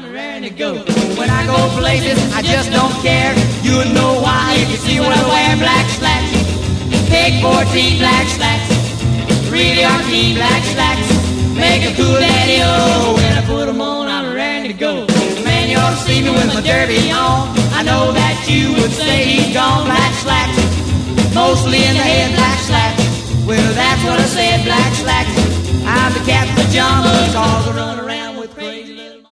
I'm raring to go. When I go places, I just don't care. You'll know why if you see what I wear. Black slacks, take 14 black slacks, really are clean black slacks. Make a cool daddy, oh, when I put them on, I'm raring to go. Man, you ought to see me with my derby on. I know that you would say he's gone. Black slacks, mostly in the head, black slacks. Well, that's what I said, black slacks. I'm the cat pajamas, cause I run around